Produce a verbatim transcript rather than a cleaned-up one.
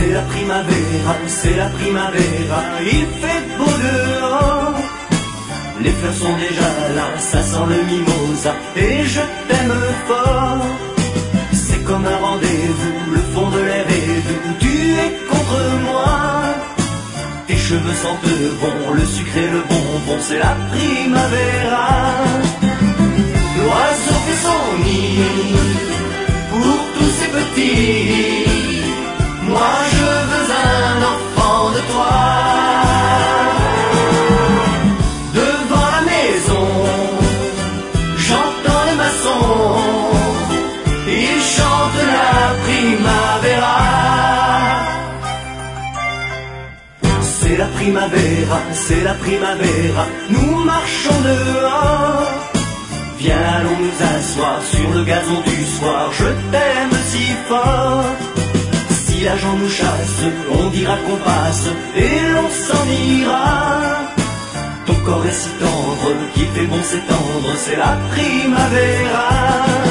C'est la primavera, c'est la primavera, il fait beau dehors. Les fleurs sont déjà là, ça sent le mimosa, et je t'aime fort. C'est comme un rendez-vous, le fond de l'air est doux, tu es contre moi. Tes cheveux sentent bon, le sucre et le bonbon, c'est la primavera. L'oiseau fait son nid pour tous ces petits. Moi je veux un enfant de toi. Devant la maison, j'entends les maçons, ils chantent la primavera. C'est la primavera, c'est la primavera, nous marchons dehors. Viens, allons nous asseoir sur le gazon du soir, je t'aime si fort. Si l'agent nous chasse, on dira qu'on passe et l'on s'en ira. Ton corps est si tendre, qu'il fait bon s'étendre, c'est la primavera.